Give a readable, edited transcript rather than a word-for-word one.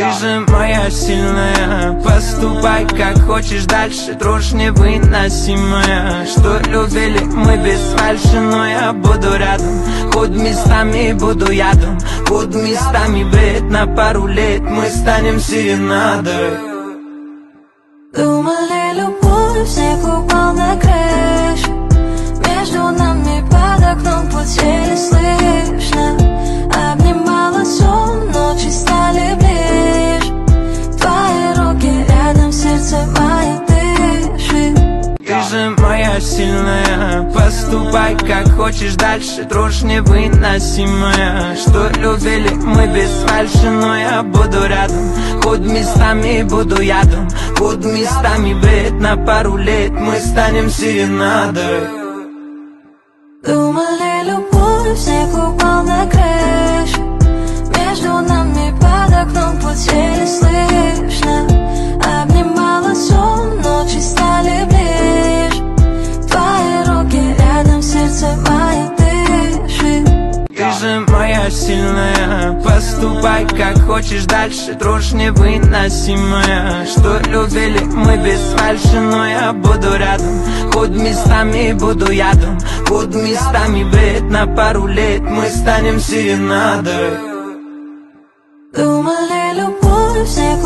Ты же моя сильная, поступай как хочешь дальше. Дрожь невыносимая, что любили мы без фальши. Но я буду рядом, хоть местами буду ядом, хоть местами бред. На пару лет мы станем серенадой. Думали, любовь, снег упал на крышу, между нами под окном пути слышно. Обнимала сон, ночи стали ближе, твои руки рядом, сердце мое дышит. Ты же моя сильная, поступай как хочешь дальше. Дрожь невыносимая, что любили мы без фальши. Но я буду рядом, хоть местами буду ядом, хоть местами бред. На пару лет мы станем серенадой. Думали, любовь, снег упал на крышу, между нами под окном пути слышно. Обнимала сон, ночи стали ближе, твои руки рядом, сердце мое дышит. Ты же моя сильная, поступай как хочешь дальше. Дрожь невыносимая, что любили мы без фальши. Но я буду рядом, хоть местами буду ядом, хоть местами бред. На пару лет мы станем серенадой. Думали, любовь, снег